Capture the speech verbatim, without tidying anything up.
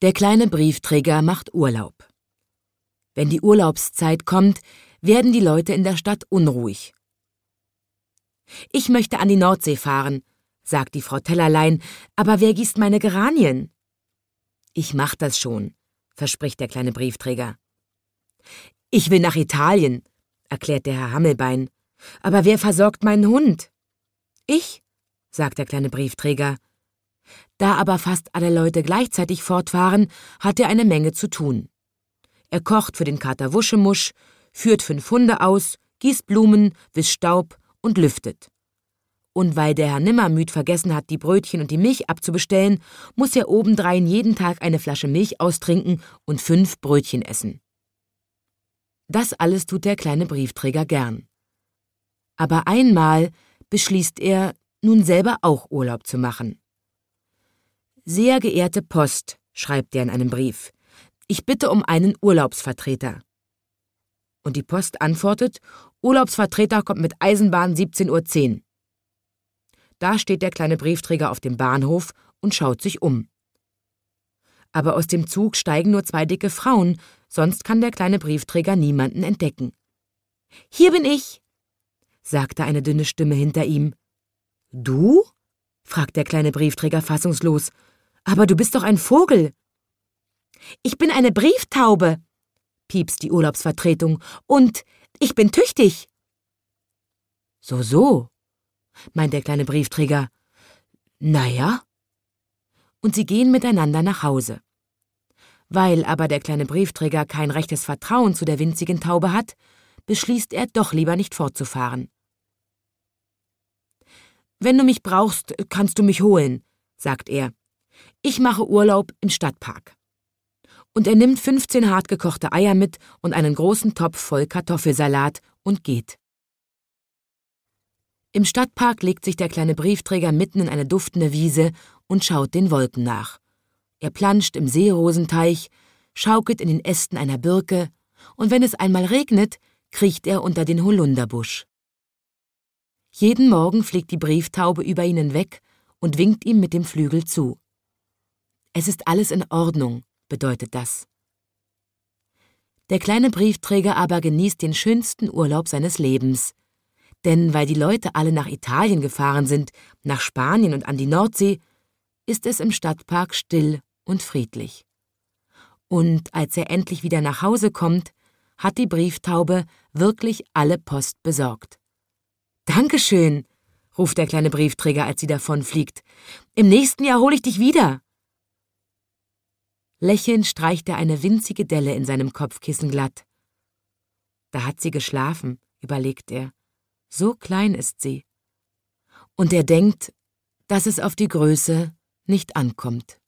Der kleine Briefträger macht Urlaub. Wenn die Urlaubszeit kommt, werden die Leute in der Stadt unruhig. »Ich möchte an die Nordsee fahren«, sagt die Frau Tellerlein, »aber wer gießt meine Geranien?« »Ich mach das schon«, verspricht der kleine Briefträger. »Ich will nach Italien«, erklärt der Herr Hammelbein, »aber wer versorgt meinen Hund?« »Ich«, sagt der kleine Briefträger. Da aber fast alle Leute gleichzeitig fortfahren, hat er eine Menge zu tun. Er kocht für den Kater Wuschemusch, führt fünf Hunde aus, gießt Blumen, wischt Staub und lüftet. Und weil der Herr Nimmermüd vergessen hat, die Brötchen und die Milch abzubestellen, muss er obendrein jeden Tag eine Flasche Milch austrinken und fünf Brötchen essen. Das alles tut der kleine Briefträger gern. Aber einmal beschließt er, nun selber auch Urlaub zu machen. »Sehr geehrte Post«, schreibt er in einem Brief, »ich bitte um einen Urlaubsvertreter.« Und die Post antwortet, »Urlaubsvertreter kommt mit Eisenbahn siebzehn Uhr zehn. Da steht der kleine Briefträger auf dem Bahnhof und schaut sich um. Aber aus dem Zug steigen nur zwei dicke Frauen, sonst kann der kleine Briefträger niemanden entdecken. »Hier bin ich«, sagte eine dünne Stimme hinter ihm. »Du?«, fragt der kleine Briefträger fassungslos. »Aber du bist doch ein Vogel.« »Ich bin eine Brieftaube«, piepst die Urlaubsvertretung, »und ich bin tüchtig.« »So, so«, meint der kleine Briefträger. »Na ja.« Und sie gehen miteinander nach Hause. Weil aber der kleine Briefträger kein rechtes Vertrauen zu der winzigen Taube hat, beschließt er doch lieber nicht fortzufahren. »Wenn du mich brauchst, kannst du mich holen«, sagt er. »Ich mache Urlaub im Stadtpark.« Und er nimmt fünfzehn hartgekochte Eier mit und einen großen Topf voll Kartoffelsalat und geht. Im Stadtpark legt sich der kleine Briefträger mitten in eine duftende Wiese und schaut den Wolken nach. Er planscht im Seerosenteich, schaukelt in den Ästen einer Birke, und wenn es einmal regnet, kriecht er unter den Holunderbusch. Jeden Morgen fliegt die Brieftaube über ihn hinweg und winkt ihm mit dem Flügel zu. Es ist alles in Ordnung, bedeutet das. Der kleine Briefträger aber genießt den schönsten Urlaub seines Lebens. Denn weil die Leute alle nach Italien gefahren sind, nach Spanien und an die Nordsee, ist es im Stadtpark still und friedlich. Und als er endlich wieder nach Hause kommt, hat die Brieftaube wirklich alle Post besorgt. »Dankeschön«, ruft der kleine Briefträger, als sie davonfliegt. »Im nächsten Jahr hole ich dich wieder.« Lächelnd streicht er eine winzige Delle in seinem Kopfkissen glatt. Da hat sie geschlafen, überlegt er. So klein ist sie. Und er denkt, dass es auf die Größe nicht ankommt.